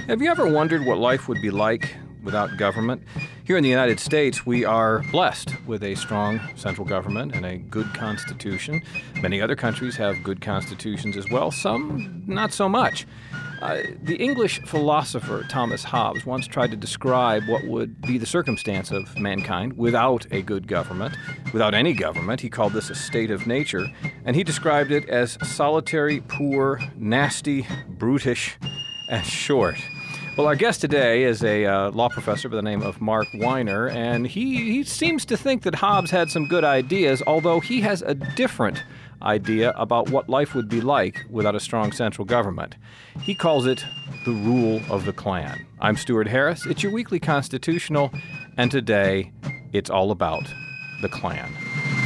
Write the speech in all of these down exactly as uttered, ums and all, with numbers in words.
Have you ever wondered what life would be like without government? Here in the United States, we are blessed with a strong central government and a good constitution. Many other countries have good constitutions as well, some not so much. Uh, the English philosopher Thomas Hobbes once tried to describe what would be the circumstance of mankind without a good government, without any government. He called this a state of nature, and he described it as solitary, poor, nasty, brutish, and short. Well, our guest today is a uh, law professor by the name of Mark Weiner, and he, he seems to think that Hobbes had some good ideas, although he has a different idea about what life would be like without a strong central government. He calls it the rule of the clan. I'm Stuart Harris. It's your weekly constitutional, and today it's all about the clan.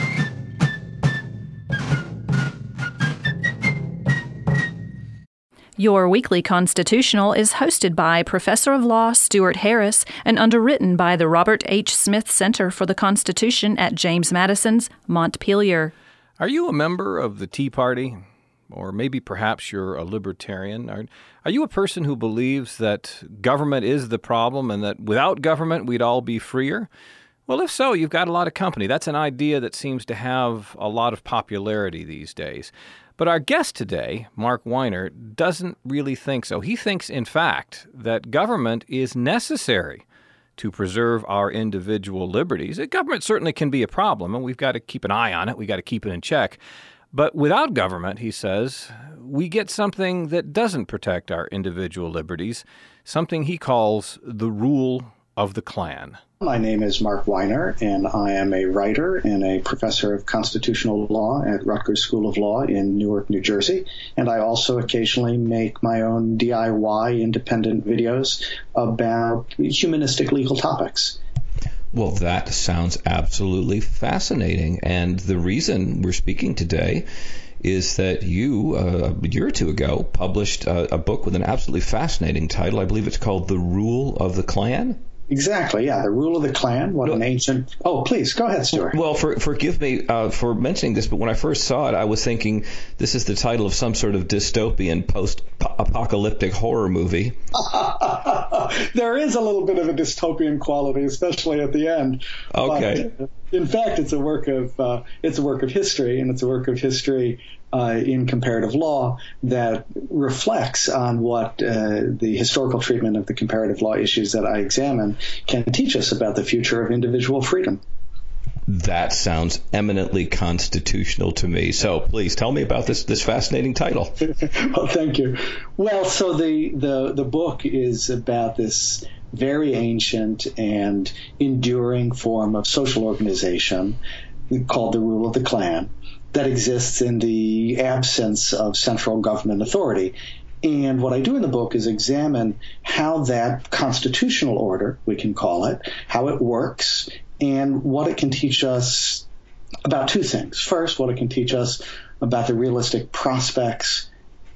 Your weekly constitutional is hosted by Professor of Law Stuart Harris and underwritten by the Robert H. Smith Center for the Constitution at James Madison's Montpelier. Are you a member of the Tea Party? Or maybe perhaps you're a libertarian? Are, are you a person who believes that government is the problem and that without government we'd all be freer? Well, if so, you've got a lot of company. That's an idea that seems to have a lot of popularity these days. But our guest today, Mark Weiner, doesn't really think so. He thinks, in fact, that government is necessary to preserve our individual liberties. Government certainly can be a problem, and we've got to keep an eye on it. We've got to keep it in check. But without government, he says, we get something that doesn't protect our individual liberties, something he calls the rule of the clan. My name is Mark Weiner, and I am a writer and a professor of constitutional law at Rutgers School of Law in Newark, New Jersey. And I also occasionally make my own D I Y independent videos about humanistic legal topics. Well, that sounds absolutely fascinating. And the reason we're speaking today is that you, uh, a year or two ago, published a, a book with an absolutely fascinating title. I believe it's called The Rule of the Clan. Exactly, yeah. The Rule of the Clan, what an ancient... Oh, please, go ahead, Stuart. Well, for, forgive me uh, for mentioning this, but when I first saw it, I was thinking this is the title of some sort of dystopian post-apocalyptic horror movie. There is a little bit of a dystopian quality, especially at the end. Okay. But, in fact, it's a work of uh, it's a work of history, and it's a work of history uh, in comparative law that reflects on what uh, the historical treatment of the comparative law issues that I examine can teach us about the future of individual freedom. That sounds eminently constitutional to me. So please tell me about this this fascinating title. Well, thank you. Well, so the, the, the book is about this very ancient and enduring form of social organization called the rule of the clan that exists in the absence of central government authority. And what I do in the book is examine how that constitutional order, we can call it, how it works, and what it can teach us about two things. First, what it can teach us about the realistic prospects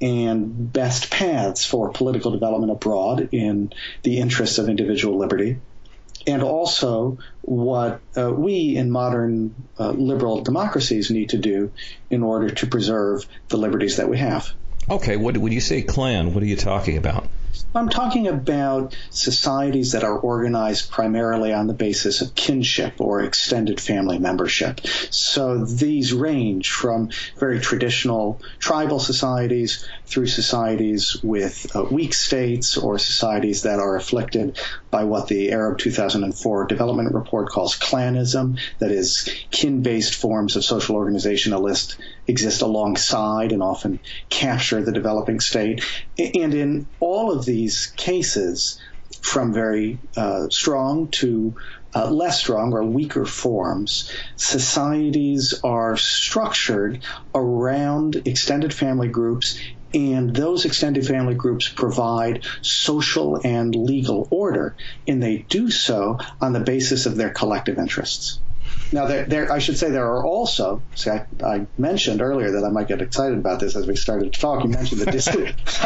and best paths for political development abroad in the interests of individual liberty, and also what uh, we in modern uh, liberal democracies need to do in order to preserve the liberties that we have. Okay, what, when you say clan, what are you talking about? I'm talking about societies that are organized primarily on the basis of kinship or extended family membership. So these range from very traditional tribal societies through societies with uh, weak states or societies that are afflicted by what the Arab two thousand four Development Report calls clanism, that is, kin-based forms of social organization that list exist alongside and often capture the developing state. And in all of these cases, from very uh, strong to uh, less strong or weaker forms, societies are structured around extended family groups, and those extended family groups provide social and legal order, and they do so on the basis of their collective interests. Now, there, there, I should say there are also, see, I, I mentioned earlier that I might get excited about this as we started to talk. You mentioned the, dys,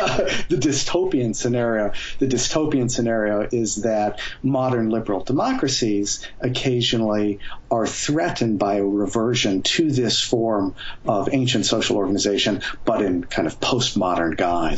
the dystopian scenario. The dystopian scenario is that modern liberal democracies occasionally are threatened by a reversion to this form of ancient social organization, but in kind of postmodern guise.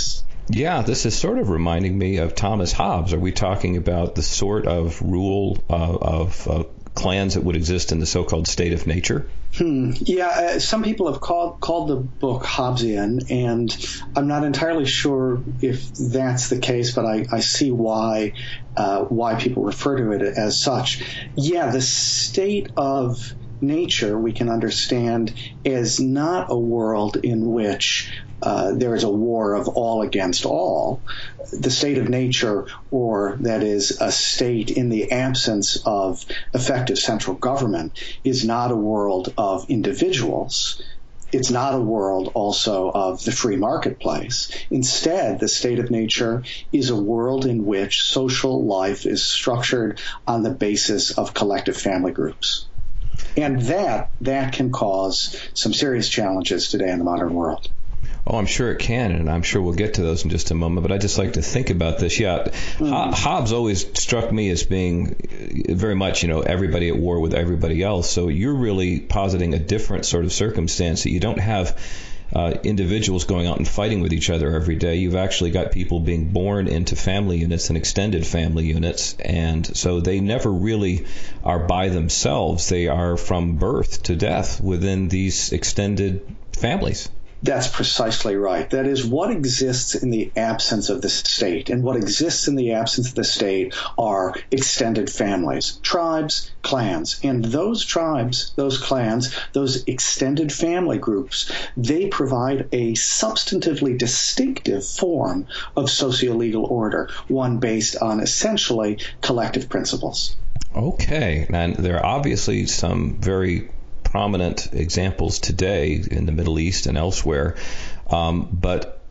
Yeah, this is sort of reminding me of Thomas Hobbes. Are we talking about the sort of rule uh, of uh, clans that would exist in the so-called state of nature? Hmm. Yeah, uh, some people have called called the book Hobbesian, and I'm not entirely sure if that's the case, but I, I see why uh, why people refer to it as such. Yeah, the state of nature we can understand as not a world in which uh, there is a war of all against all. The state of nature, or that is a state in the absence of effective central government, is not a world of individuals. It's not a world also of the free marketplace. Instead, the state of nature is a world in which social life is structured on the basis of collective family groups. And that that can cause some serious challenges today in the modern world. Oh, I'm sure it can, and I'm sure we'll get to those in just a moment. But I just like to think about this. Yeah, mm-hmm. Hobbes always struck me as being very much, you know, everybody at war with everybody else. So you're really positing a different sort of circumstance, that you don't have uh, individuals going out and fighting with each other every day. You've actually got people being born into family units and extended family units, and so they never really are by themselves. They are from birth to death within these extended families. That's precisely right. That is what exists in the absence of the state. And what exists in the absence of the state are extended families, tribes, clans. And those tribes, those clans, those extended family groups, they provide a substantively distinctive form of socio-legal order, one based on essentially collective principles. Okay. And there are obviously some very prominent examples today in the Middle East and elsewhere, um, but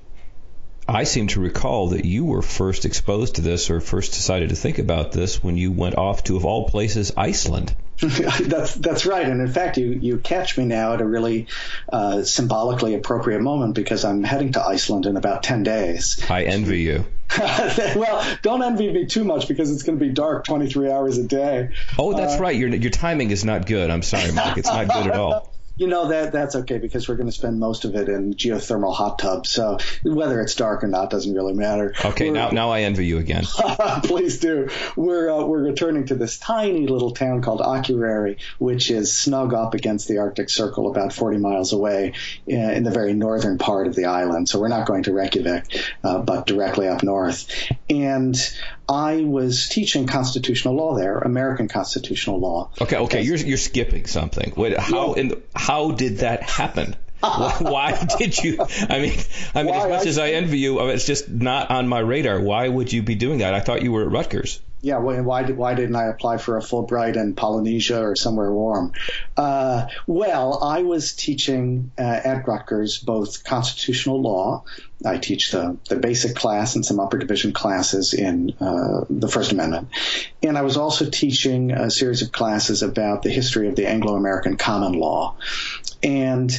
I seem to recall that you were first exposed to this, or first decided to think about this, when you went off to, of all places, Iceland. that's that's right, and in fact, you you catch me now at a really uh, symbolically appropriate moment, because I'm heading to Iceland in about ten days. I envy you. Well, don't envy me too much, because it's going to be dark twenty-three hours a day. Oh, that's uh, right. Your your timing is not good. I'm sorry, Mike. It's not good at all. You know, that that's okay, because we're going to spend most of it in geothermal hot tubs. So whether it's dark or not doesn't really matter. Okay, we're, now now I envy you again. Please do. We're uh, we're returning to this tiny little town called Akureyri, which is snug up against the Arctic Circle, about forty miles away in, in the very northern part of the island. So we're not going to Reykjavik, uh, but directly up north. And I was teaching constitutional law there, American constitutional law. Okay, okay, you're you're skipping something. Wait, how yeah. in the, how did that happen? Why did you? I mean, I mean, Why as much I, as I envy you, it's just not on my radar. Why would you be doing that? I thought you were at Rutgers. Yeah, why did why didn't I apply for a Fulbright in Polynesia or somewhere warm? Uh, well, I was teaching uh, at Rutgers both constitutional law. I teach the, the basic class and some upper division classes in uh, the First Amendment. And I was also teaching a series of classes about the history of the Anglo-American common law. And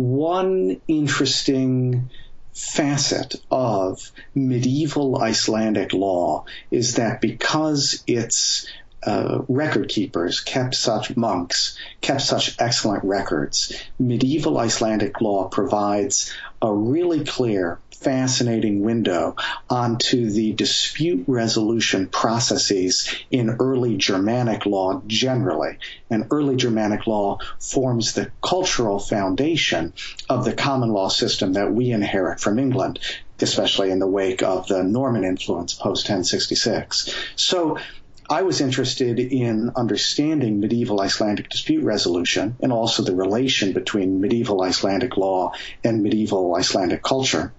one interesting facet of medieval Icelandic law is that because its uh, record keepers kept such monks, kept such excellent records, medieval Icelandic law provides a really clear, fascinating window onto the dispute resolution processes in early Germanic law generally. And early Germanic law forms the cultural foundation of the common law system that we inherit from England, especially in the wake of the Norman influence post ten sixty-six. So I was interested in understanding medieval Icelandic dispute resolution, and also the relation between medieval Icelandic law and medieval Icelandic culture.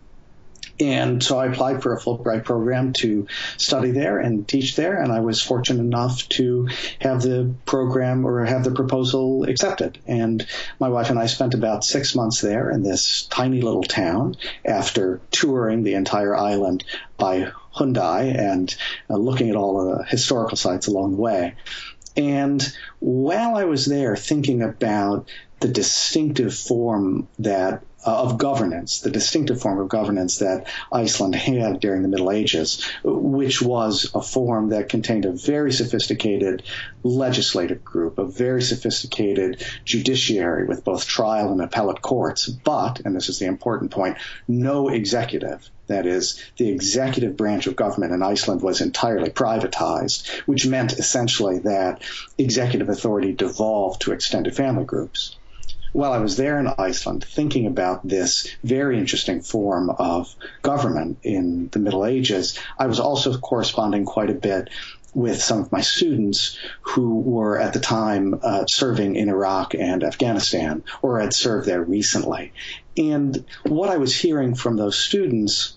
And so I applied for a Fulbright program to study there and teach there, and I was fortunate enough to have the program or have the proposal accepted. And my wife and I spent about six months there in this tiny little town after touring the entire island by Hyundai and uh, looking at all the historical sites along the way. And while I was there thinking about the distinctive form that uh, of governance, the distinctive form of governance that Iceland had during the Middle Ages, which was a form that contained a very sophisticated legislative group, a very sophisticated judiciary with both trial and appellate courts, but, and this is the important point, no executive. That is, the executive branch of government in Iceland was entirely privatized, which meant essentially that executive authority devolved to extended family groups. While I was there in Iceland thinking about this very interesting form of government in the Middle Ages, I was also corresponding quite a bit with some of my students who were at the time uh, serving in Iraq and Afghanistan or had served there recently. And what I was hearing from those students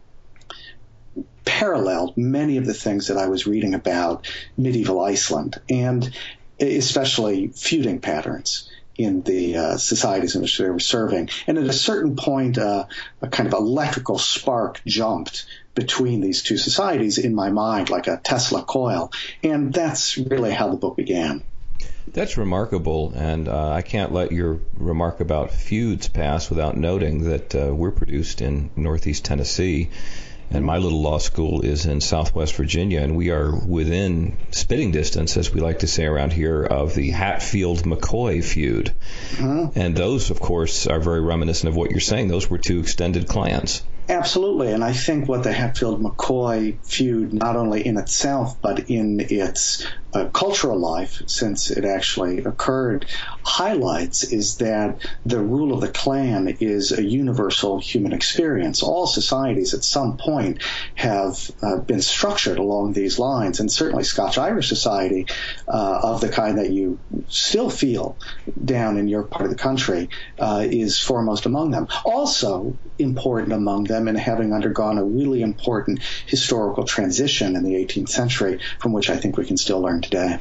paralleled many of the things that I was reading about medieval Iceland, and especially feuding patterns in the uh, societies in which they were serving. And at a certain point, uh, a kind of electrical spark jumped between these two societies in my mind, like a Tesla coil. And that's really how the book began. That's remarkable, and uh, I can't let your remark about feuds pass without noting that uh, we're produced in Northeast Tennessee, and my little law school is in Southwest Virginia, and we are within spitting distance, as we like to say around here, of the Hatfield-McCoy feud. Uh-huh. And those, of course, are very reminiscent of what you're saying. Those were two extended clans. Absolutely, and I think what the Hatfield-McCoy feud, not only in itself, but in its uh, cultural life, since it actually occurred, highlights is that the rule of the clan is a universal human experience. All societies at some point have uh, been structured along these lines, and certainly Scotch-Irish society, uh, of the kind that you still feel down in your part of the country, uh, is foremost among them. Also important among them, and having undergone a really important historical transition in the eighteenth century, from which I think we can still learn today.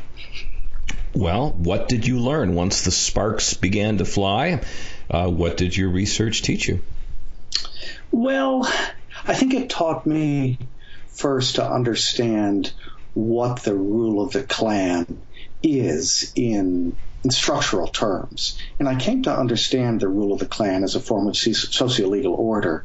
Well, what did you learn once the sparks began to fly? Uh, what did your research teach you? Well, I think it taught me first to understand what the rule of the clan is in in structural terms. And I came to understand the rule of the clan as a form of socio-legal order,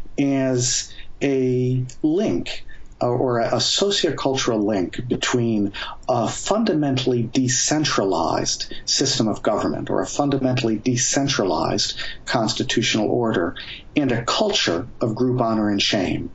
as a link or a sociocultural link between a fundamentally decentralized system of government or a fundamentally decentralized constitutional order and a culture of group honor and shame.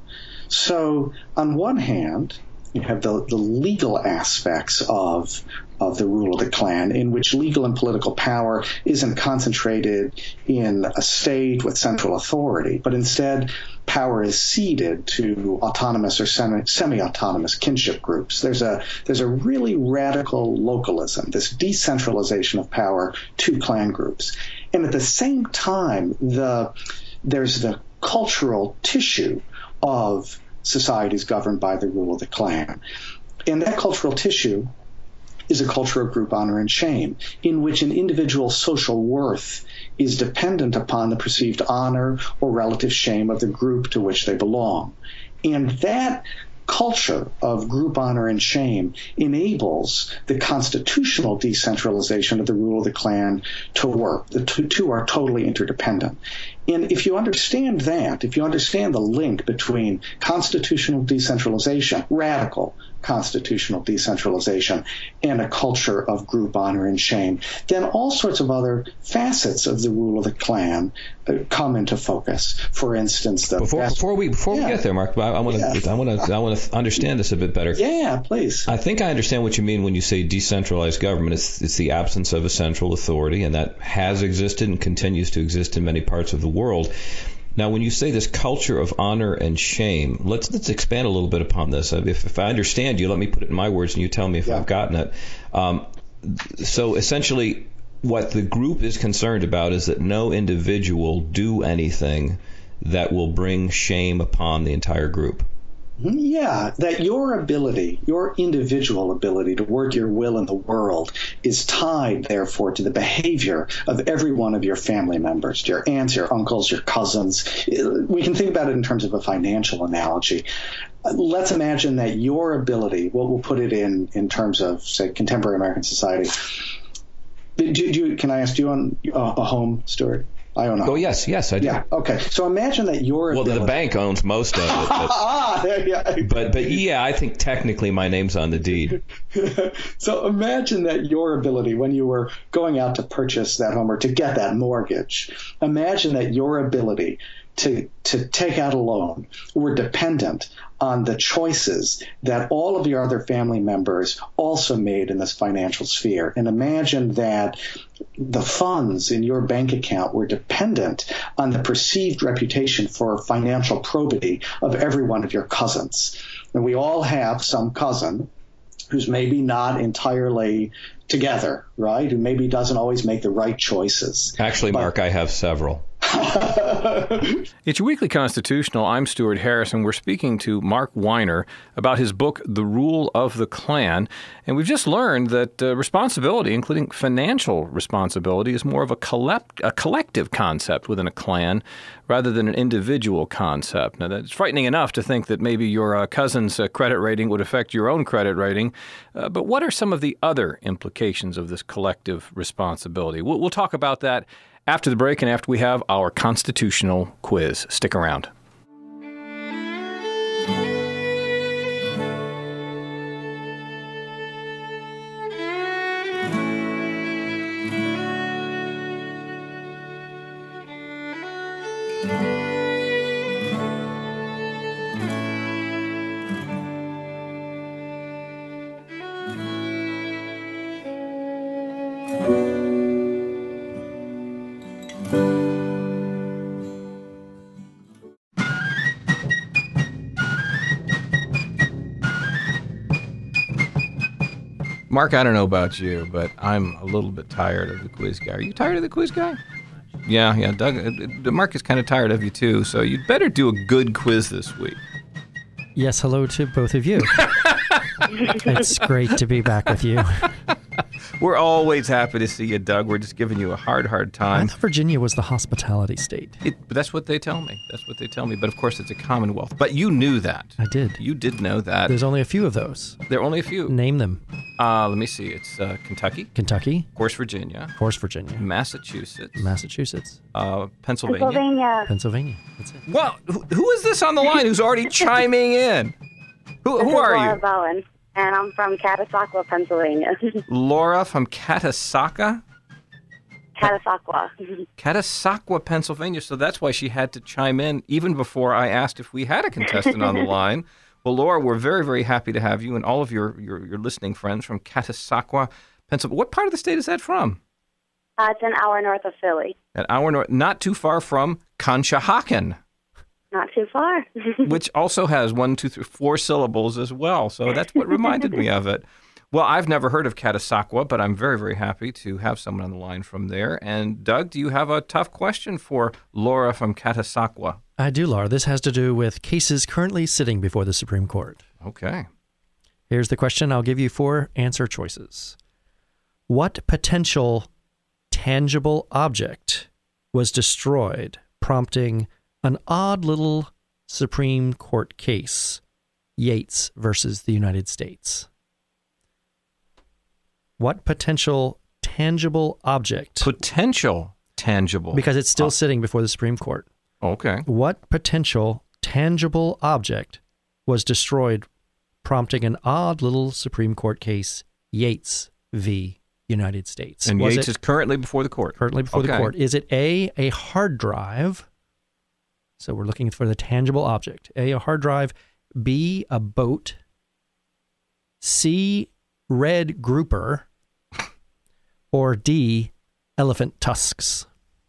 So on one hand, you have the, the legal aspects of of the rule of the clan, in which legal and political power isn't concentrated in a state with central authority, but instead power is ceded to autonomous or semi, semi-autonomous kinship groups. There's a there's a really radical localism, this decentralization of power to clan groups. And at the same time, the there's the cultural tissue of societies governed by the rule of the clan. And that cultural tissue is a culture of group honor and shame, in which an individual's social worth is dependent upon the perceived honor or relative shame of the group to which they belong. And that culture of group honor and shame enables the constitutional decentralization of the rule of the clan to work. The two, two are totally interdependent. And if you understand that, if you understand the link between constitutional decentralization, radical constitutional decentralization, and a culture of group honor and shame, then all sorts of other facets of the rule of the clan uh, come into focus. For instance, the before best, before we before yeah. we get there, Mark, I want to yeah. I want to I want to understand this a bit better. Yeah, please. I think I understand what you mean when you say decentralized government. It's it's the absence of a central authority, and that has existed and continues to exist in many parts of the world. Now, when you say this culture of honor and shame, let's let's expand a little bit upon this. If, if I understand you, let me put it in my words, and you tell me if yeah. I've gotten it. Um, so essentially, what the group is concerned about is that no individual do anything that will bring shame upon the entire group. Yeah, that your ability, your individual ability to work your will in the world is tied, therefore, to the behavior of every one of your family members, your aunts, your uncles, your cousins. We can think about it in terms of a financial analogy. Let's imagine that your ability, what we'll put it in in terms of, say, contemporary American society. Do, do, can I ask, do you own a home, Stuart? I don't know. Oh, yes, yes, I do. Yeah, okay. So imagine that your Well, ability... the bank owns most of it. But, ah, yeah. but, but yeah, I think technically my name's on the deed. So imagine that your ability when you were going out to purchase that home or to get that mortgage, imagine that your ability to to take out a loan were dependent on the choices that all of your other family members also made in this financial sphere. And imagine that the funds in your bank account were dependent on the perceived reputation for financial probity of every one of your cousins. And we all have some cousin who's maybe not entirely together, right? Who maybe doesn't always make the right choices. Actually, But- Mark, I have several. It's your Weekly Constitutional. I'm Stuart Harris, and we're speaking to Mark Weiner about his book, The Rule of the Clan. And we've just learned that uh, responsibility, including financial responsibility, is more of a, collect- a collective concept within a clan rather than an individual concept. Now, that's frightening enough to think that maybe your uh, cousin's uh, credit rating would affect your own credit rating. Uh, but what are some of the other implications of this collective responsibility? We'll, we'll talk about that after the break and after we have our constitutional quiz. Stick around. Mark, I don't know about you, but I'm a little bit tired of the quiz guy. Are you tired of the quiz guy? Yeah, yeah. Doug, uh, Mark is kind of tired of you too, so you'd better do a good quiz this week. Yes, hello to both of you. It's great to be back with you. We're always happy to see you, Doug. We're just giving you a hard, hard I time. thought Virginia was the hospitality state. It, but that's what they tell me. That's what they tell me. But of course, it's a commonwealth. But you knew that. I did. You did know that. There's only a few of those. There are only a few. Name them. Uh, let me see. It's uh, Kentucky, Kentucky, of course, Virginia, of course, Virginia, Massachusetts, Massachusetts, uh, Pennsylvania. Pennsylvania. Pennsylvania. That's it. Well, who, who is this on the line who's already chiming in? Who, This who is are Laura you? Bowen, and I'm from Catasauqua, Pennsylvania. Laura from Catasauqua? Catasauqua. Catasauqua, Pennsylvania. So that's why she had to chime in even before I asked if we had a contestant on the line. Well, Laura, we're very, very happy to have you and all of your, your, your listening friends from Catasauqua, Pennsylvania. What part of the state is that from? Uh, it's an hour north of Philly. An hour north, not too far from Conshohocken, Not too far. which also has one, two, three, four syllables as well. So that's what reminded me of it. Well, I've never heard of Catasauqua, but I'm very, very happy to have someone on the line from there. And Doug, do you have a tough question for Laura from Catasauqua? I do, Laura. This has to do with cases currently sitting before the Supreme Court. Okay. Here's the question. I'll give you four answer choices. What potential tangible object was destroyed, prompting an odd little Supreme Court case, Yates versus the United States? What potential tangible object, Potential tangible. because it's still sitting before the Supreme Court, Okay. what potential tangible object was destroyed, prompting an odd little Supreme Court case, Yates v. United States? And Was Yates it is currently before the court. currently before the Okay. court? Is it A, a hard drive? So we're looking for the tangible object. A, a hard drive. B, a boat. C, red grouper. Or D, elephant tusks.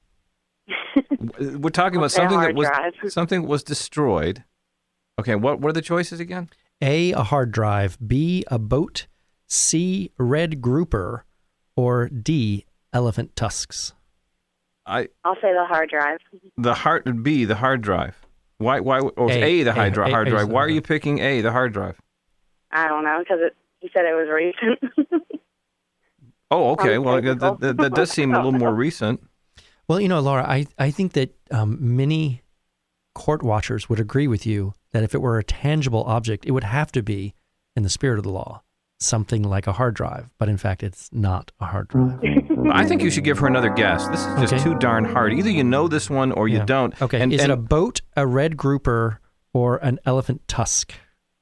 We're talking about Okay, something that hard was drive. something was destroyed. Okay, what what are the choices again? A, a hard drive. B, a boat. C, red grouper. Or D, elephant tusks. I I'll say the hard drive. the hard B, the hard drive. Why why or A, A, the A, hard, dri- A, hard A is drive? the Why are hard you drive. picking A, the hard drive? I don't know, because he said it was recent. Oh, okay. Sounds Well, that, technical. that, that does seem a little more recent. Well, you know, Laura, I, I think that um, many court watchers would agree with you that if it were a tangible object, it would have to be, in the spirit of the law, something like a hard drive. But in fact, it's not a hard drive. I think you should give her another guess. This is just Okay. too darn hard. Either you know this one or you Yeah. don't. Okay. And, Is and it a boat, a red grouper, or an elephant tusk?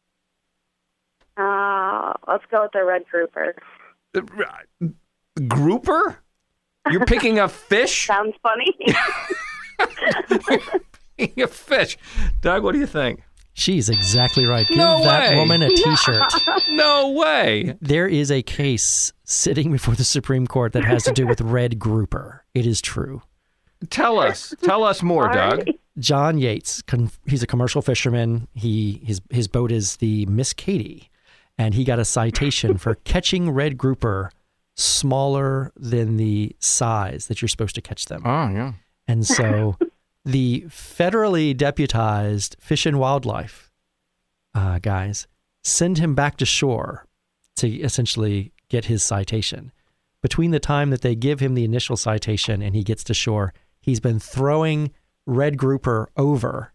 Uh, let's go with the red grouper. grouper? You're picking a fish? Sounds funny. Picking a fish. Doug, what do you think? She's exactly right. Give No that way. woman a T-shirt. No way. There is a case sitting before the Supreme Court that has to do with red grouper. It is true. Tell us. Tell us more, All Doug. right. John Yates, con- he's a commercial fisherman. He his his boat is the Miss Katie, and he got a citation for catching red grouper smaller than the size that you're supposed to catch them. Oh, yeah. And so the federally deputized Fish and Wildlife uh, guys send him back to shore to essentially get his citation. Between the time that they give him the initial citation and he gets to shore, he's been throwing red grouper over,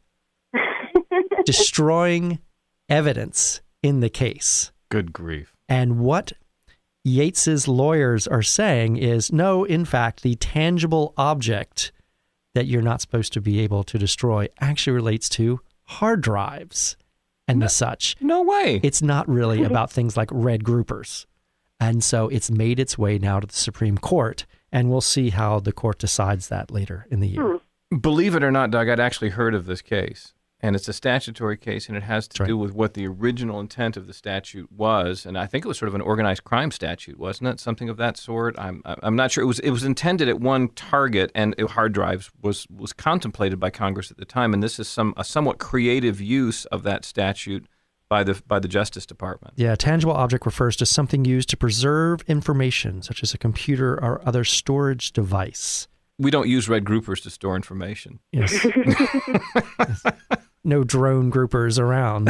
destroying evidence in the case. Good grief. And what Yates's lawyers are saying is, no, in fact, the tangible object that you're not supposed to be able to destroy actually relates to hard drives and the such. No way. It's not really about things like red groupers. And so it's made its way now to the Supreme Court, and we'll see how the court decides that later in the year. Believe it or not, Doug, I'd actually heard of this case. And it's a statutory case, and it has to That's do right. with what the original intent of the statute was. And I think it was sort of an organized crime statute, wasn't it? Something of that sort. I'm I'm not sure. It was it was intended at one target, and hard drives was was contemplated by Congress at the time. And this is some a somewhat creative use of that statute by the by the Justice Department. Yeah, tangible object refers to something used to preserve information, such as a computer or other storage device. We don't use red groupers to store information. Yes. Yes. No drone groupers around.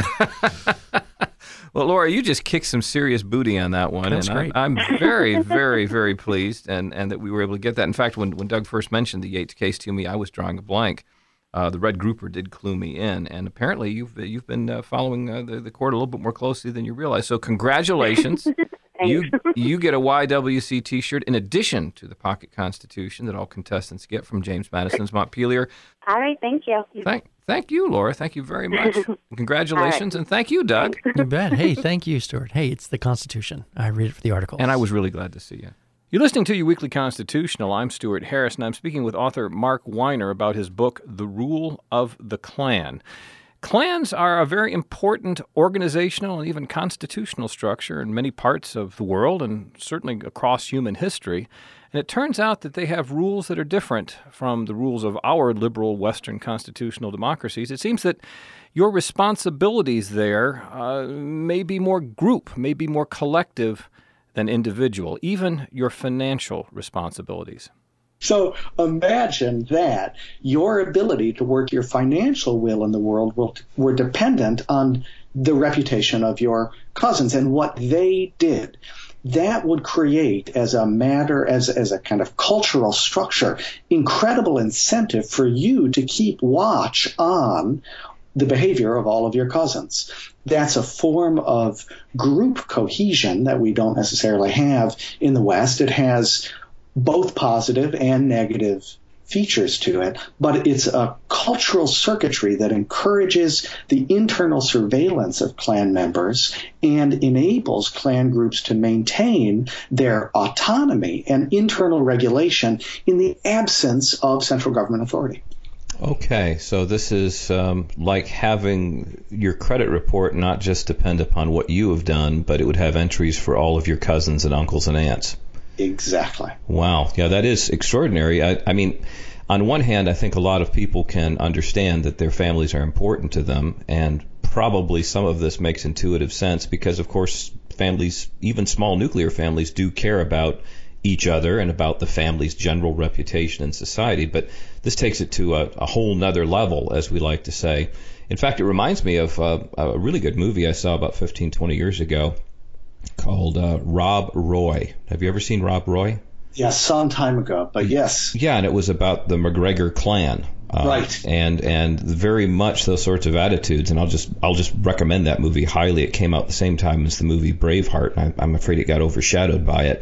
Well, Laura, you just kicked some serious booty on that one, That's and great. I'm, I'm very, very, very pleased, and, and that we were able to get that. In fact, when, when Doug first mentioned the Yates case to me, I was drawing a blank. Uh, the red grouper did clue me in, and apparently you've you've been uh, following uh, the, the court a little bit more closely than you realize. So congratulations. You you get a Y W C T-shirt in addition to the Pocket Constitution that all contestants get from James Madison's Montpelier. All right, thank you. Thank thank you, Laura. Thank you very much. Congratulations, and thank you, Doug. You bet. Hey, thank you, Stuart. Hey, it's the Constitution. I read it for the article. And I was really glad to see you. You're listening to Your Weekly Constitutional. I'm Stuart Harris, and I'm speaking with author Mark Weiner about his book, The Rule of the Clan. Clans are a very important organizational and even constitutional structure in many parts of the world and certainly across human history. And it turns out that they have rules that are different from the rules of our liberal Western constitutional democracies. It seems that your responsibilities there uh, may be more group, may be more collective than individual, even your financial responsibilities. So imagine that your ability to work your financial will in the world will, were dependent on the reputation of your cousins and what they did. That would create, as a matter, as, as a kind of cultural structure, incredible incentive for you to keep watch on the behavior of all of your cousins. That's a form of group cohesion that we don't necessarily have in the West. It has both positive and negative features to it, but it's a cultural circuitry that encourages the internal surveillance of clan members and enables clan groups to maintain their autonomy and internal regulation in the absence of central government authority. Okay, so this is um, like having your credit report not just depend upon what you have done, but it would have entries for all of your cousins and uncles and aunts. Exactly. Wow. Yeah, that is extraordinary. I, I mean, on one hand, I think a lot of people can understand that their families are important to them, and probably some of this makes intuitive sense because, of course, families, even small nuclear families, do care about each other and about the family's general reputation in society. But this takes it to a, a whole nother level, as we like to say. In fact, it reminds me of uh, a really good movie I saw about fifteen, twenty years ago called uh, Rob Roy. Have you ever seen Rob Roy? Yes, some time ago, but yes. Yeah, and it was about the McGregor clan. Uh, right. And and very much those sorts of attitudes. And I'll just I'll just recommend that movie highly. It came out the same time as the movie Braveheart. I, I'm afraid it got overshadowed by it.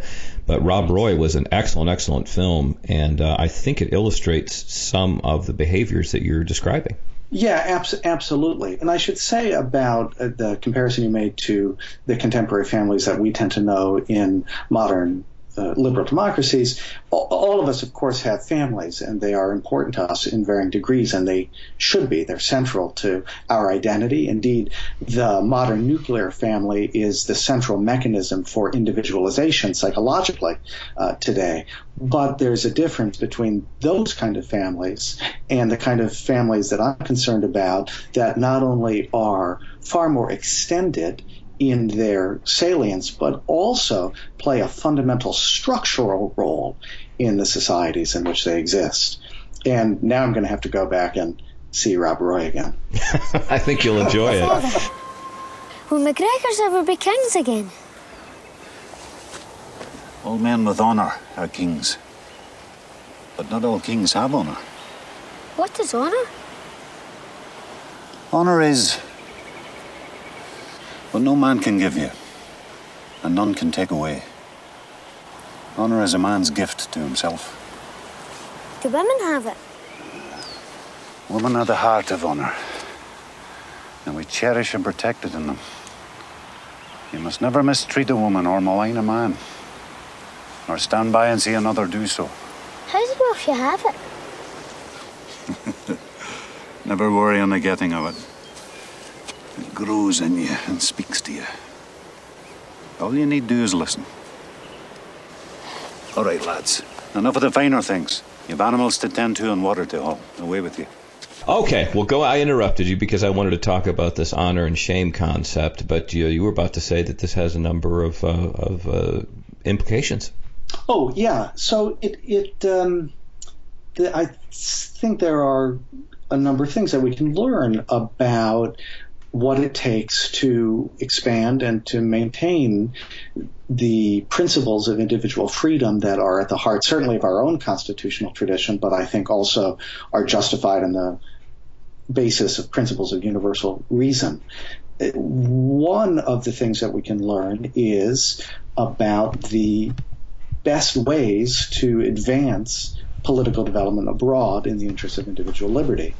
But Rob Roy was an excellent, excellent film, and uh, I think it illustrates some of the behaviors that you're describing. Yeah, abs- absolutely. And I should say about uh, the comparison you made to the contemporary families that we tend to know in modern uh, liberal democracies, all, all of us, of course, have families, and they are important to us in varying degrees, and they should be. They're central to our identity. Indeed, the modern nuclear family is the central mechanism for individualization psychologically uh, today. But there's a difference between those kind of families and the kind of families that I'm concerned about that not only are far more extended in their salience, but also play a fundamental structural role in the societies in which they exist. And now I'm going to have to go back and see Rob Roy again. I think you'll enjoy it. Father, will McGregor's ever be kings again? All men with honour are kings. But not all kings have honour. What is honour? Honour is what no man can give you, and none can take away. Honour is a man's gift to himself. Do women have it? Women are the heart of honour, and we cherish and protect it in them. You must never mistreat a woman or malign a man, or stand by and see another do so. How do you know if you have it? Never worry on the getting of it. It grows in you and speaks to you. All you need to do is listen. All right, lads. Enough of the finer things. You've animals to tend to and water to haul. Away with you. Okay, well, go. I interrupted you because I wanted to talk about this honor and shame concept, but you, you were about to say that this has a number of, uh, of uh, implications. Oh, yeah. So it, it um, the, I think there are a number of things that we can learn about what it takes to expand and to maintain the principles of individual freedom that are at the heart, certainly of our own constitutional tradition, but I think also are justified in the basis of principles of universal reason. One of the things that we can learn is about the best ways to advance political development abroad in the interest of individual liberty.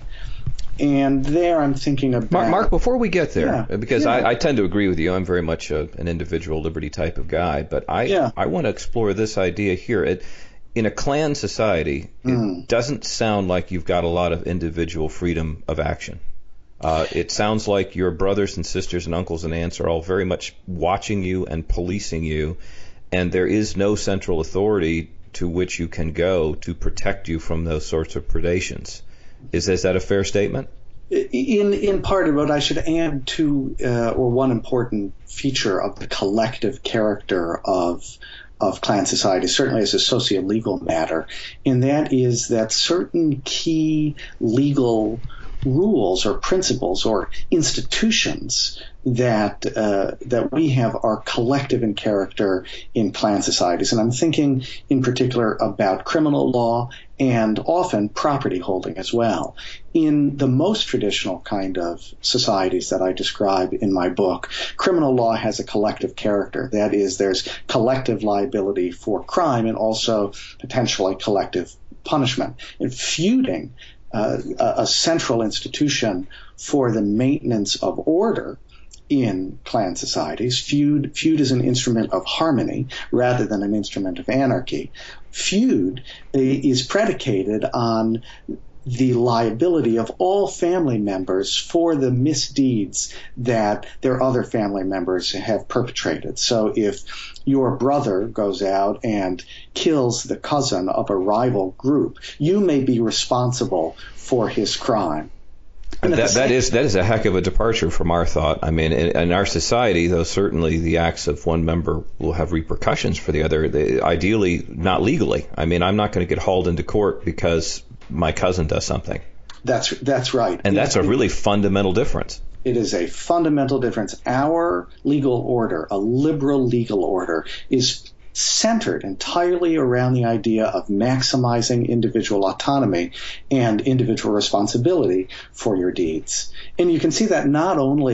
And there I'm thinking about... Mark, Mark before we get there, yeah, because yeah. I, I tend to agree with you. I'm very much a, an individual liberty type of guy, but I yeah. I want to explore this idea here. It, in a clan society, mm. it doesn't sound like you've got a lot of individual freedom of action. Uh, it sounds like your brothers and sisters and uncles and aunts are all very much watching you and policing you, and there is no central authority to which you can go to protect you from those sorts of predations. Is, is that a fair statement? In in part of it, I should add to, uh, or one important feature of the collective character of of clan society, certainly as a socio-legal matter, and that is that certain key legal rules or principles or institutions that uh, that we have are collective in character in clan societies. And I'm thinking in particular about criminal law and often property holding as well. In the most traditional kind of societies that I describe in my book, criminal law has a collective character. That is, there's collective liability for crime and also potentially collective punishment. In feuding, Uh, a, a central institution for the maintenance of order in clan societies. Feud, feud is an instrument of harmony rather than an instrument of anarchy. Feud is predicated on the liability of all family members for the misdeeds that their other family members have perpetrated. So if your brother goes out and kills the cousin of a rival group, you may be responsible for his crime. And that, that is that is a heck of a departure from our thought. I mean, in, in our society, though, certainly the acts of one member will have repercussions for the other, they, ideally not legally. I mean, I'm not going to get hauled into court because my cousin does something. That's that's right. And that's a really fundamental difference. It is a fundamental difference. Our legal order, a liberal legal order, is centered entirely around the idea of maximizing individual autonomy and individual responsibility for your deeds. And you can see that not only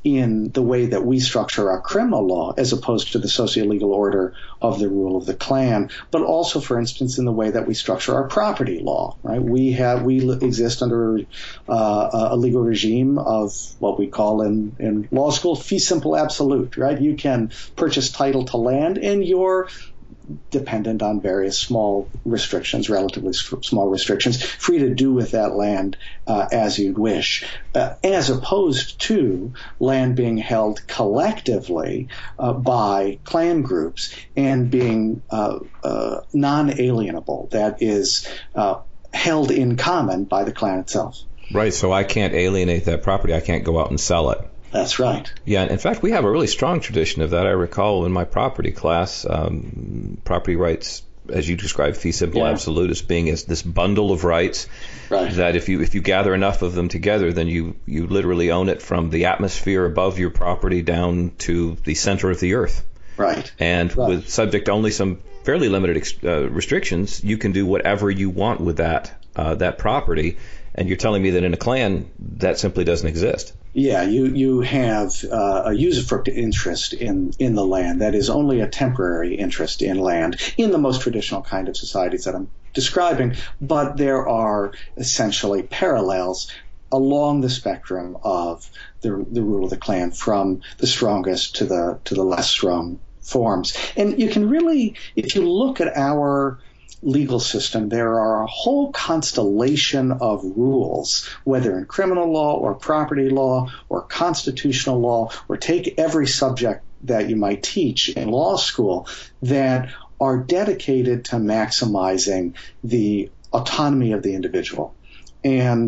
in the way that we structure our criminal law as opposed to the socio-legal order of the rule of the clan, but also, for instance, in the way that we structure our property law, right? We have, we exist under uh, a legal regime of what we call in, in law school fee simple absolute, right? You can purchase title to land and you're dependent on various small restrictions, relatively small restrictions, free to do with that land uh, as you'd wish, uh, as opposed to land being held collectively uh, by clan groups and being uh, uh, non-alienable, that is, uh, held in common by the clan itself. Right, so I can't alienate that property. I can't go out and sell it. That's right. Yeah, in fact, we have a really strong tradition of that. I recall in my property class, um, property rights, as you described, fee simple yeah. absolute, as being as this bundle of rights right. that if you if you gather enough of them together, then you, you literally own it from the atmosphere above your property down to the center of the earth. Right. And right. with subject to only some fairly limited uh, restrictions, you can do whatever you want with that uh, that property. And you're telling me that in a clan, that simply doesn't exist. Yeah, you you have uh, a usufruct interest in, in the land that is only a temporary interest in land in the most traditional kind of societies that I'm describing, but there are essentially parallels along the spectrum of the the rule of the clan, from the strongest to the to the less strong forms. And you can really, if you look at our legal system, there are a whole constellation of rules, whether in criminal law or property law or constitutional law, or take every subject that you might teach in law school, that are dedicated to maximizing the autonomy of the individual. And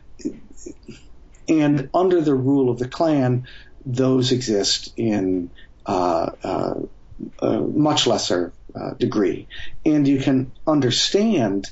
and under the rule of the clan, those exist in uh, uh, uh, much lesser Uh, degree. And you can understand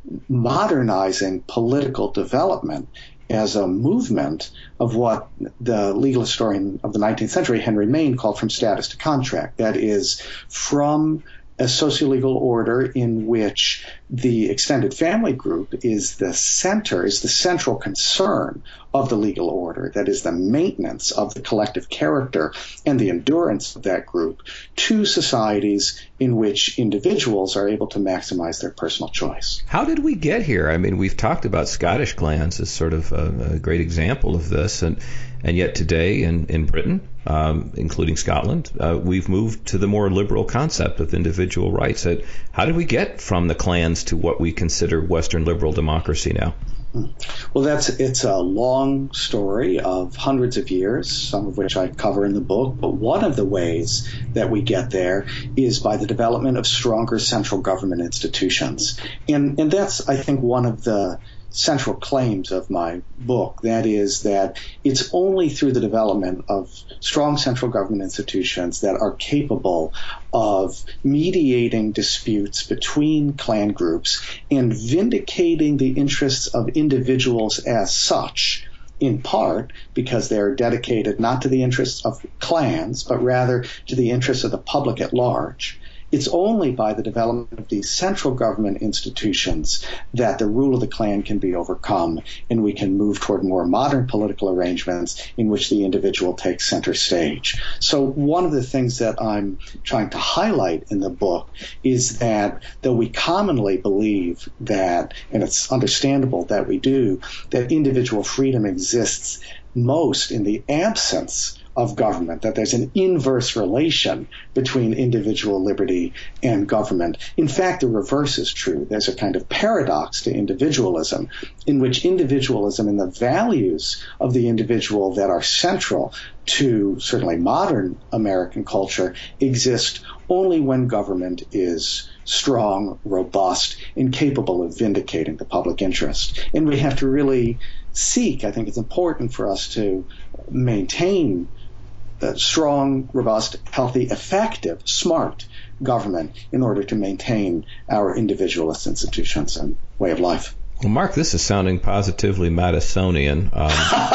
modernizing political development as a movement of what the legal historian of the nineteenth century, Henry Maine, called from status to contract. That is, from a socio-legal order in which the extended family group is the center, is the central concern of the legal order, that is the maintenance of the collective character and the endurance of that group, to societies in which individuals are able to maximize their personal choice. How did we get here? I mean, we've talked about Scottish clans as sort of a, a great example of this, and and yet today in, in Britain, um, including Scotland, uh, we've moved to the more liberal concept of individual rights. Uh, how did we get from the clans to what we consider Western liberal democracy now? Well, that's it's a long story of hundreds of years, some of which I cover in the book. But one of the ways that we get there is by the development of stronger central government institutions. And, and that's, I think, one of the central claims of my book. That is that it's only through the development of strong central government institutions that are capable of mediating disputes between clan groups and vindicating the interests of individuals as such, in part because they're dedicated not to the interests of clans, but rather to the interests of the public at large. It's only by the development of these central government institutions that the rule of the clan can be overcome, and we can move toward more modern political arrangements in which the individual takes center stage. So one of the things that I'm trying to highlight in the book is that though we commonly believe that, and it's understandable that we do, that individual freedom exists most in the absence of government, that there's an inverse relation between individual liberty and government. In fact, the reverse is true. There's a kind of paradox to individualism, in which individualism and the values of the individual that are central to certainly modern American culture exist only when government is strong, robust, and capable of vindicating the public interest. And we have to really seek, I think it's important for us to maintain Uh, strong, robust, healthy, effective, smart government in order to maintain our individualist institutions and way of life. Well, Mark, this is sounding positively Madisonian. Um,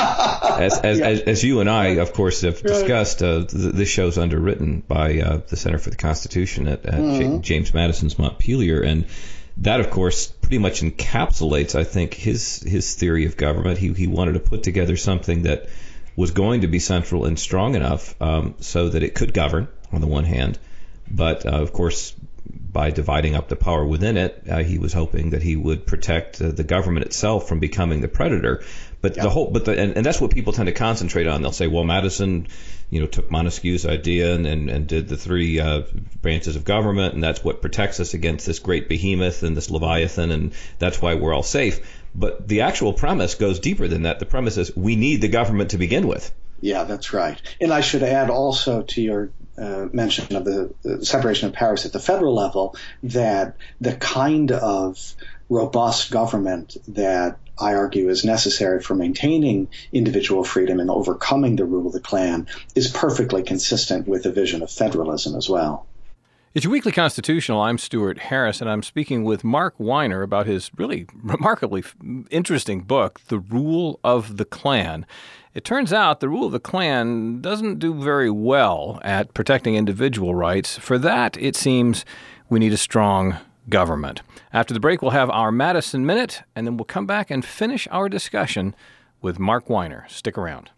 as, as, yeah. as, as you and I, of course, have discussed, uh, th- this show's underwritten by uh, the Center for the Constitution at, at mm-hmm. J- James Madison's Montpelier, and that, of course, pretty much encapsulates, I think, his his theory of government. He he wanted to put together something that was going to be central and strong enough um, so that it could govern on the one hand, but uh, of course, by dividing up the power within it, uh, he was hoping that he would protect uh, the government itself from becoming the predator. But yeah. the whole, but the, and, and that's what people tend to concentrate on. They'll say, well, Madison, you know, took Montesquieu's idea and, and, and did the three uh, branches of government, and that's what protects us against this great behemoth and this Leviathan, and that's why we're all safe. But the actual premise goes deeper than that. The premise is we need the government to begin with. Yeah, that's right. And I should add also to your uh, mention of the, the separation of powers at the federal level that the kind of robust government that I argue is necessary for maintaining individual freedom and overcoming the rule of the clan is perfectly consistent with the vision of federalism as well. It's your Weekly Constitutional. I'm Stuart Harris, and I'm speaking with Mark Weiner about his really remarkably interesting book, The Rule of the Clan. It turns out the rule of the clan doesn't do very well at protecting individual rights. For that, it seems we need a strong government. After the break, we'll have our Madison Minute, and then we'll come back and finish our discussion with Mark Weiner. Stick around.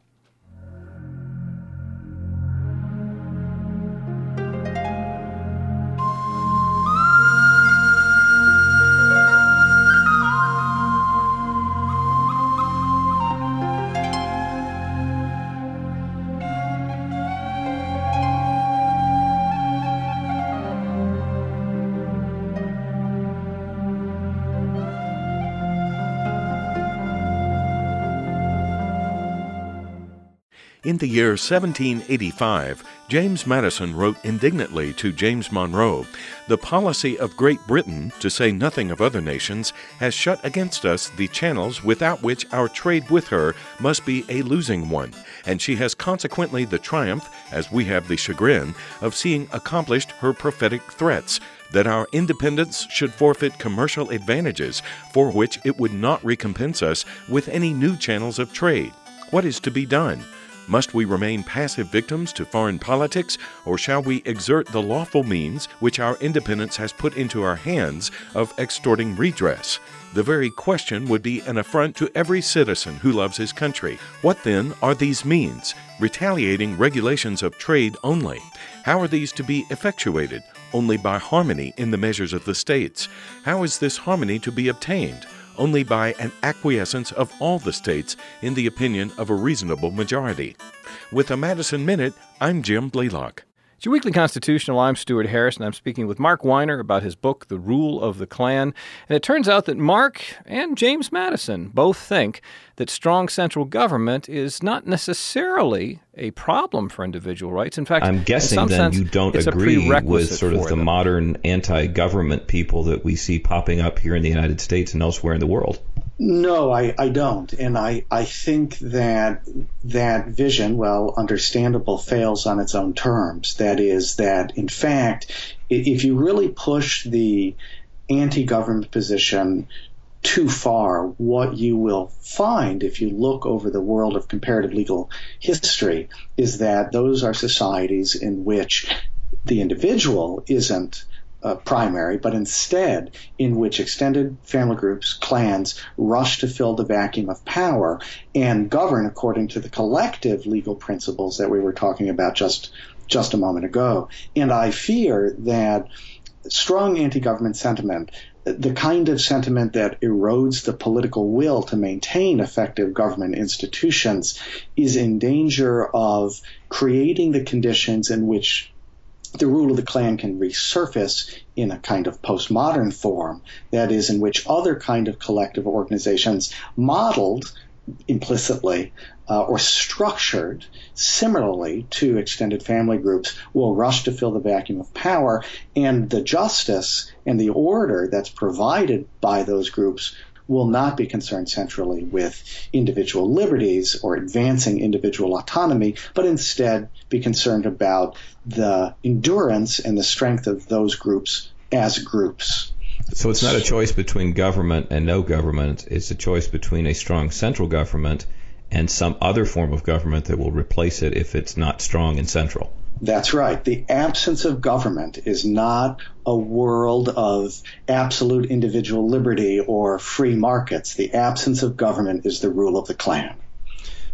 In the year seventeen eighty-five, James Madison wrote indignantly to James Monroe, "The policy of Great Britain, to say nothing of other nations, has shut against us the channels without which our trade with her must be a losing one, and she has consequently the triumph, as we have the chagrin, of seeing accomplished her prophetic threats, that our independence should forfeit commercial advantages for which it would not recompense us with any new channels of trade. What is to be done? Must we remain passive victims to foreign politics, or shall we exert the lawful means which our independence has put into our hands of extorting redress? The very question would be an affront to every citizen who loves his country. What then are these means? Retaliating regulations of trade only. How are these to be effectuated? Only by harmony in the measures of the states. How is this harmony to be obtained? Only by an acquiescence of all the states in the opinion of a reasonable majority." With a Madison Minute, I'm Jim Blaylock. It's your Weekly Constitutional. I'm Stuart Harris, and I'm speaking with Mark Weiner about his book, The Rule of the Clan. And it turns out that Mark and James Madison both think that strong central government is not necessarily a problem for individual rights. In fact, I'm guessing in some then sense, you don't it's agree with sort of the them. modern anti-government people that we see popping up here in the United States and elsewhere in the world. No, I, I don't. And I, I think that that vision, well, understandable, fails on its own terms. That is that, in fact, if you really push the anti-government position too far, what you will find if you look over the world of comparative legal history is that those are societies in which the individual isn't Uh, primary, but instead in which extended family groups, clans, rush to fill the vacuum of power and govern according to the collective legal principles that we were talking about just just a moment ago. And I fear that strong anti-government sentiment, the kind of sentiment that erodes the political will to maintain effective government institutions, is in danger of creating the conditions in which the rule of the clan can resurface in a kind of postmodern form, that is, in which other kind of collective organizations modeled implicitly uh, or structured similarly to extended family groups will rush to fill the vacuum of power, and the justice and the order that's provided by those groups will not be concerned centrally with individual liberties or advancing individual autonomy, but instead be concerned about the endurance and the strength of those groups as groups. So it's not a choice between government and no government. It's a choice between a strong central government and some other form of government that will replace it if it's not strong and central. That's right. The absence of government is not a world of absolute individual liberty or free markets. The absence of government is the rule of the clan.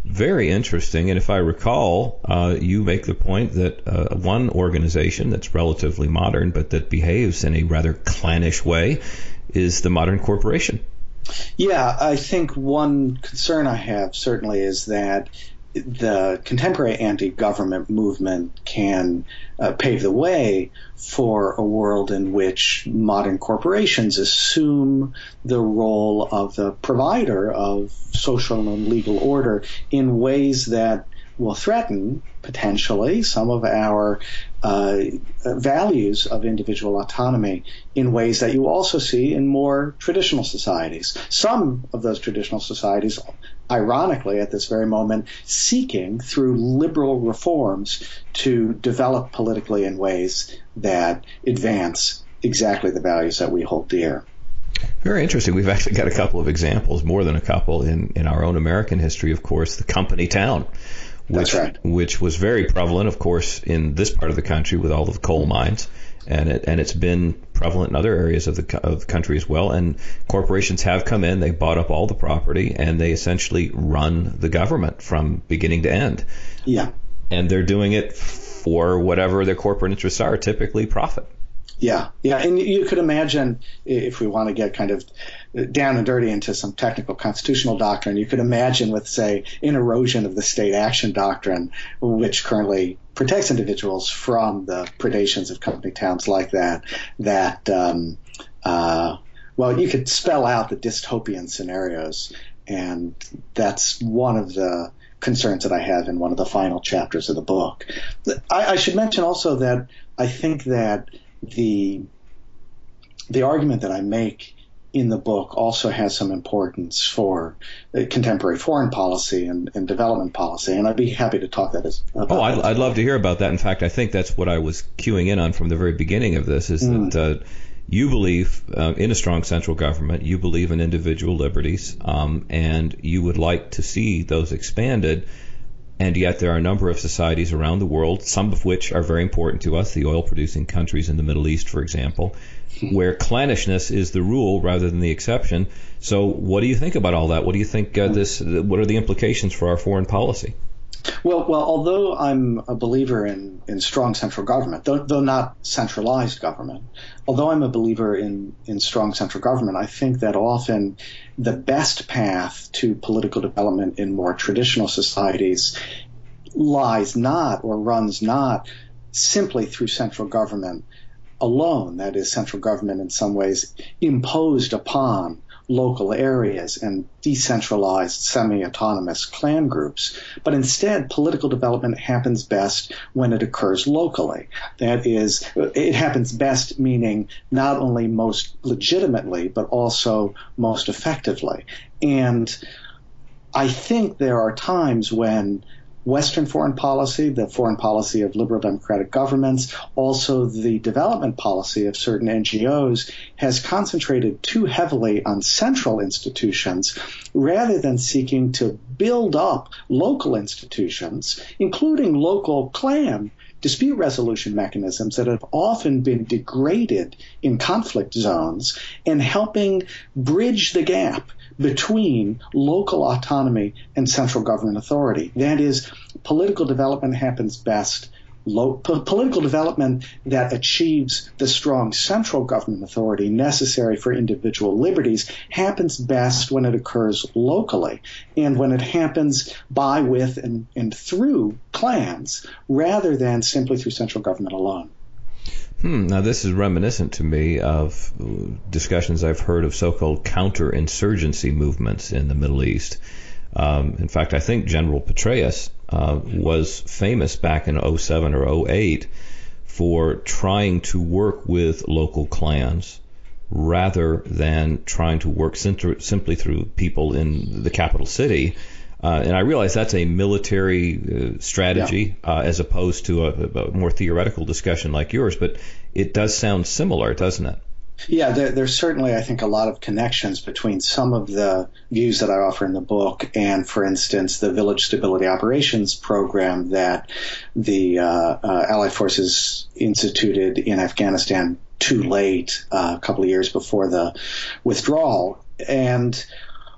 Very interesting. And if I recall, uh, you make the point that uh, one organization that's relatively modern but that behaves in a rather clannish way is the modern corporation. Yeah, I think one concern I have certainly is that the contemporary anti-government movement can uh, pave the way for a world in which modern corporations assume the role of the provider of social and legal order in ways that will threaten, potentially, some of our uh, values of individual autonomy in ways that you also see in more traditional societies. Some of those traditional societies, ironically, at this very moment, seeking through liberal reforms to develop politically in ways that advance exactly the values that we hold dear. Very interesting. We've actually got a couple of examples, more than a couple, in, in our own American history, of course, the company town. Which, That's right. Which was very prevalent, of course, in this part of the country with all of the coal mines, and it, and it's been prevalent in other areas of the of the country as well. And corporations have come in, they bought up all the property, and they essentially run the government from beginning to end. Yeah. And they're doing it for whatever their corporate interests are, typically profit. Yeah, yeah, and you could imagine, if we want to get kind of down and dirty into some technical constitutional doctrine, you could imagine with, say, an erosion of the state action doctrine, which currently protects individuals from the predations of company towns like that, that, um, uh, well, you could spell out the dystopian scenarios, and that's one of the concerns that I have in one of the final chapters of the book. I, I should mention also that I think that the the argument that I make in the book also has some importance for uh, contemporary foreign policy and, and development policy, and I'd be happy to talk that as about oh I'd, that. I'd love to hear about that. In fact, I think that's what I was cueing in on from the very beginning of this, is mm. that uh, you believe uh, in a strong central government, you believe in individual liberties, um, and you would like to see those expanded. And yet there are a number of societies around the world, some of which are very important to us, the oil-producing countries in the Middle East, for example, where clannishness is the rule rather than the exception. So what do you think about all that? What do you think uh, this? What are the implications for our foreign policy? Well, well, although I'm a believer in, in strong central government, though, though not centralized government, although I'm a believer in, in strong central government, I think that often the best path to political development in more traditional societies lies not or runs not simply through central government alone, that is, central government in some ways imposed upon local areas and decentralized semi-autonomous clan groups, but instead political development happens best when it occurs locally. That is, it happens best meaning not only most legitimately, but also most effectively. And I think there are times when Western foreign policy, the foreign policy of liberal democratic governments, also the development policy of certain N G Os has concentrated too heavily on central institutions rather than seeking to build up local institutions, including local clan dispute resolution mechanisms that have often been degraded in conflict zones, and helping bridge the gap between local autonomy and central government authority. That is, political development happens best, lo- po- political development that achieves the strong central government authority necessary for individual liberties happens best when it occurs locally, and when it happens by, with, and, and through clans, rather than simply through central government alone. Hmm. Now, this is reminiscent to me of discussions I've heard of so-called counterinsurgency movements in the Middle East. Um, in fact, I think General Petraeus uh, was famous back in oh seven or oh eight for trying to work with local clans rather than trying to work sim- simply through people in the capital city. Uh, and I realize that's a military uh, strategy yeah. uh, as opposed to a, a more theoretical discussion like yours, but it does sound similar, doesn't it? Yeah, there, there's certainly, I think, a lot of connections between some of the views that I offer in the book and, for instance, the Village Stability Operations Program that the uh, uh, Allied forces instituted in Afghanistan too late, uh, a couple of years before the withdrawal. And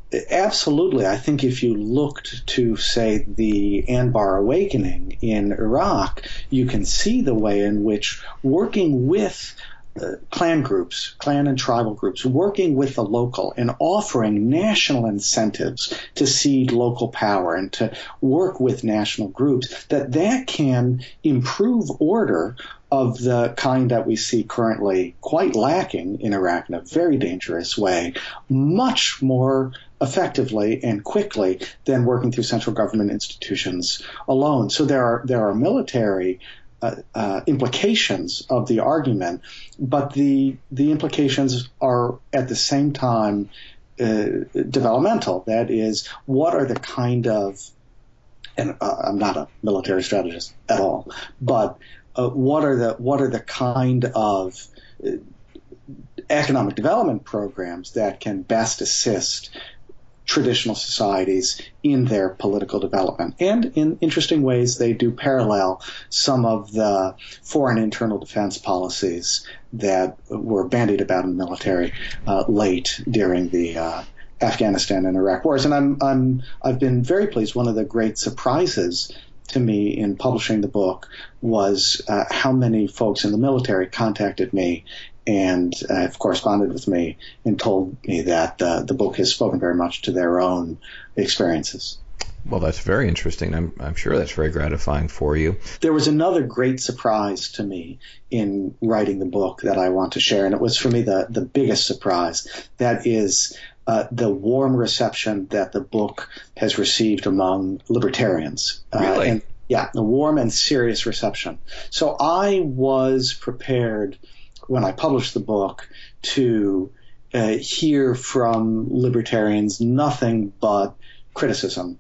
Absolutely. I think if you looked to, say, the Anbar Awakening in Iraq, you can see the way in which working with uh, clan groups, clan and tribal groups, working with the local and offering national incentives to cede local power and to work with national groups, that that can improve order of the kind that we see currently quite lacking in Iraq in a very dangerous way, much more effectively and quickly than working through central government institutions alone. So there are there are military uh, uh, implications of the argument, but the the implications are at the same time uh, developmental. That is, what are the kind of, and uh, I'm not a military strategist at all, but uh, what are the what are the kind of uh, economic development programs that can best assist traditional societies in their political development. And in interesting ways, they do parallel some of the foreign internal defense policies that were bandied about in the military uh, late during the uh, Afghanistan and Iraq wars. And I'm, I'm, I've been very pleased. One of the great surprises to me in publishing the book was uh, how many folks in the military contacted me and uh, have corresponded with me and told me that uh, the book has spoken very much to their own experiences. Well, that's very interesting. I'm, I'm sure that's very gratifying for you. There was another great surprise to me in writing the book that I want to share, and it was for me the, the biggest surprise. That is uh, the warm reception that the book has received among libertarians. Really? Uh, and, yeah, a warm and serious reception. So I was prepared when I published the book to uh, hear from libertarians nothing but criticism.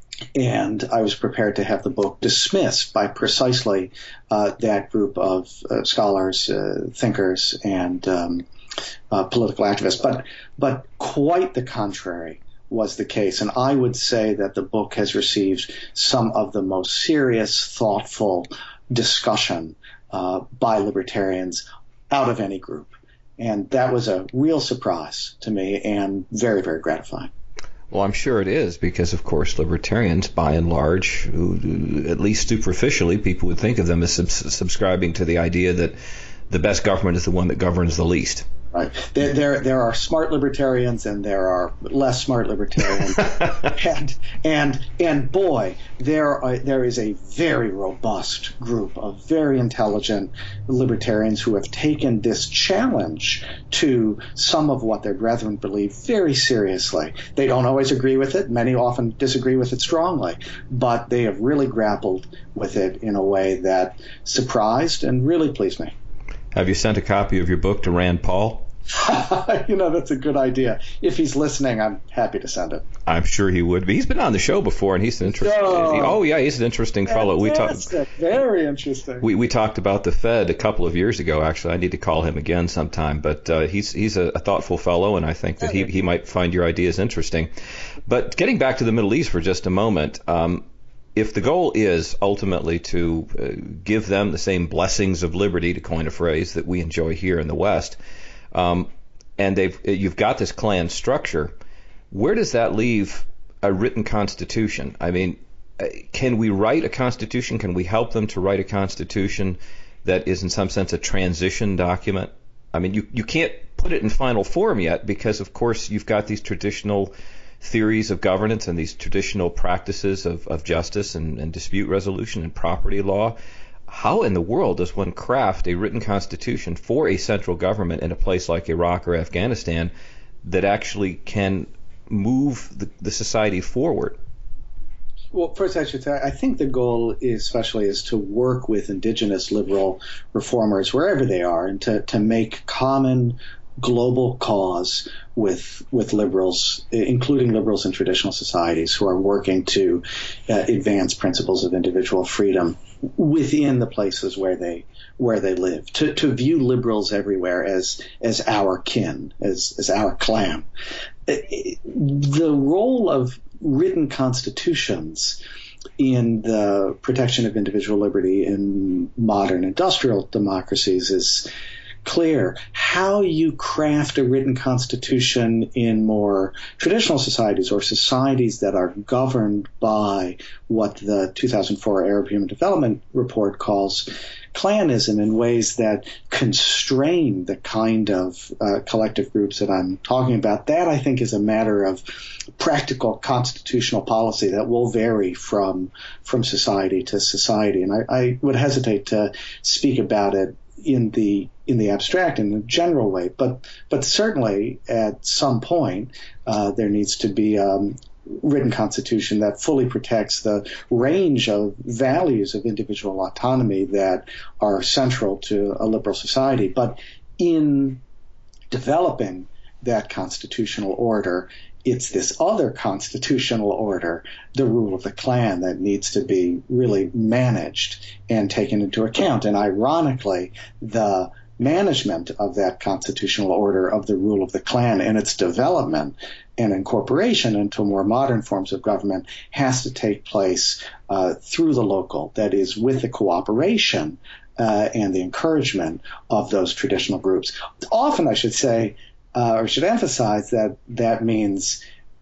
And I was prepared to have the book dismissed by precisely uh, that group of uh, scholars, uh, thinkers, and um, uh, political activists. But, but quite the contrary was the case. And I would say that the book has received some of the most serious, thoughtful discussion uh, by libertarians out of any group. And that was a real surprise to me and very, very gratifying. Well, I'm sure it is because, of course, libertarians, by and large, who, at least superficially, people would think of them as sub- subscribing to the idea that the best government is the one that governs the least. Right. There, there, there are smart libertarians and there are less smart libertarians, and and and boy, there are, there is a very robust group of very intelligent libertarians who have taken this challenge to some of what their brethren believe very seriously. They don't always agree with it. Many often disagree with it strongly, but they have really grappled with it in a way that surprised and really pleased me. Have you sent a copy of your book to Rand Paul? You know, that's a good idea. If he's listening, I'm happy to send it. I'm sure he would be. He's been on the show before, and he's an interesting. Oh, oh yeah, he's an interesting fellow. We talked. Very interesting. We we talked about the Fed a couple of years ago. Actually, I need to call him again sometime. But uh, he's he's a, a thoughtful fellow, and I think that he he might find your ideas interesting. But getting back to the Middle East for just a moment. Um, If the goal is ultimately to uh, give them the same blessings of liberty, to coin a phrase, that we enjoy here in the West, um, and they've you've got this clan structure, where does that leave a written constitution? I mean, can we write a constitution? Can we help them to write a constitution that is in some sense a transition document? I mean, you, you can't put it in final form yet because, of course, you've got these traditional theories of governance and these traditional practices of, of justice and, and dispute resolution and property law. How in the world does one craft a written constitution for a central government in a place like Iraq or Afghanistan that actually can move the, the society forward? Well, first I should say, I think the goal is, especially is to work with indigenous liberal reformers wherever they are and to, to make common global cause with with liberals, including liberals in traditional societies who are working to uh, advance principles of individual freedom within the places where they where they live. To to view liberals everywhere as as our kin, as as our clan. The role of written constitutions in the protection of individual liberty in modern industrial democracies is clear. How you craft a written constitution in more traditional societies or societies that are governed by what the two thousand four Arab Human Development Report calls clanism in ways that constrain the kind of uh, collective groups that I'm talking about, that I think is a matter of practical constitutional policy that will vary from from society to society. And I, I would hesitate to speak about it in the in the abstract, in a general way, but but certainly at some point uh, there needs to be um, written constitution that fully protects the range of values of individual autonomy that are central to a liberal society. But in developing that constitutional order, it's this other constitutional order, the rule of the clan, that needs to be really managed and taken into account. And ironically, the management of that constitutional order of the rule of the clan and its development and incorporation into more modern forms of government has to take place uh, through the local, that is, with the cooperation uh, and the encouragement of those traditional groups. Often, I should say, uh, or should emphasize that that means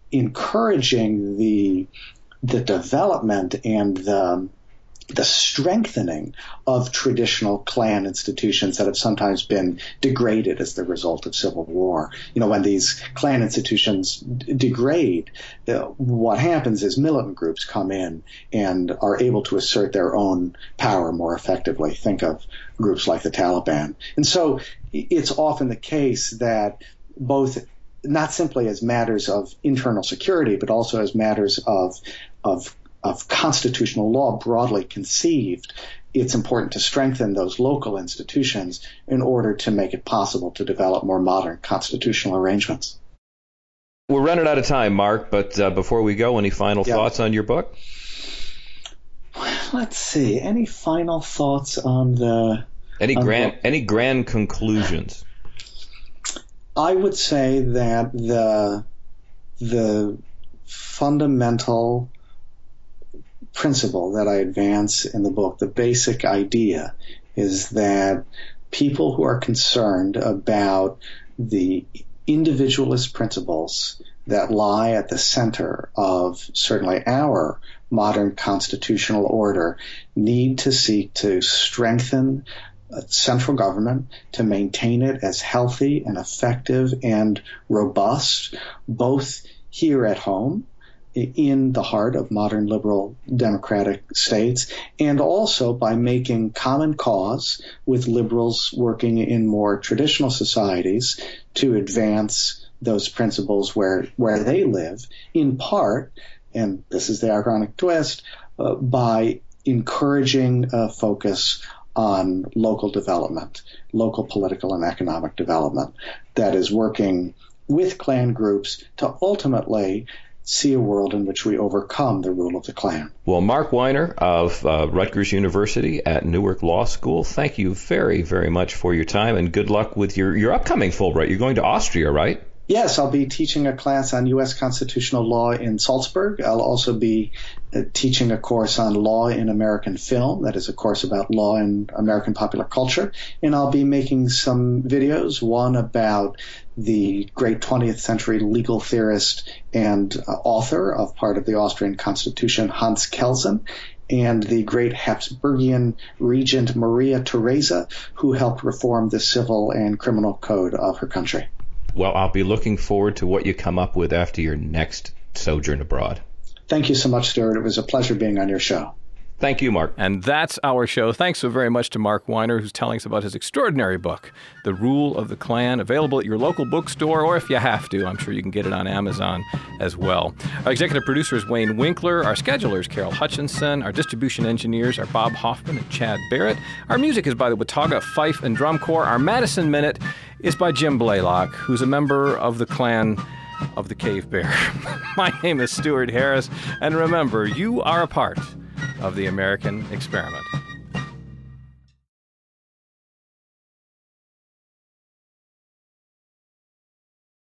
encouraging the the development and the the strengthening of traditional clan institutions that have sometimes been degraded as the result of civil war. You know, when these clan institutions d- degrade, uh, what happens is militant groups come in and are able to assert their own power more effectively. Think of groups like the Taliban. And so it's often the case that both, not simply as matters of internal security, but also as matters of of of constitutional law broadly conceived, it's important to strengthen those local institutions in order to make it possible to develop more modern constitutional arrangements. We're running out of time, Mark, but uh, before we go, any final yeah. thoughts on your book? Let's see. Any final thoughts on the... Any on grand, the, any grand conclusions? I would say that the the fundamental principle that I advance in the book, the basic idea, is that people who are concerned about the individualist principles that lie at the center of certainly our modern constitutional order need to seek to strengthen central government, to maintain it as healthy and effective and robust, both here at home, in the heart of modern liberal democratic states, and also by making common cause with liberals working in more traditional societies to advance those principles where, where they live, in part, and this is the ironic twist, uh, by encouraging a focus on local development, local political and economic development that is working with clan groups to ultimately see a world in which we overcome the rule of the clan. Well, Mark Weiner of uh, Rutgers University at Newark Law School, thank you very, very much for your time, and good luck with your, your upcoming Fulbright. You're going to Austria, right? Yes, I'll be teaching a class on U S constitutional law in Salzburg. I'll also be uh, teaching a course on law in American film. That is a course about law in American popular culture. And I'll be making some videos, one about the great twentieth century legal theorist and uh, author of part of the Austrian Constitution, Hans Kelsen, and the great Habsburgian regent Maria Theresa, who helped reform the civil and criminal code of her country. Well, I'll be looking forward to what you come up with after your next sojourn abroad. Thank you so much, Stuart. It was a pleasure being on your show. Thank you, Mark. And that's our show. Thanks so very much to Mark Weiner, who's telling us about his extraordinary book, The Rule of the Clan, available at your local bookstore, or if you have to, I'm sure you can get it on Amazon as well. Our executive producer is Wayne Winkler. Our scheduler is Carol Hutchinson. Our distribution engineers are Bob Hoffman and Chad Barrett. Our music is by the Watauga Fife and Drum Corps. Our Madison Minute is by Jim Blaylock, who's a member of the clan of the Cave Bear. My name is Stuart Harris, and remember, you are a part of the American experiment.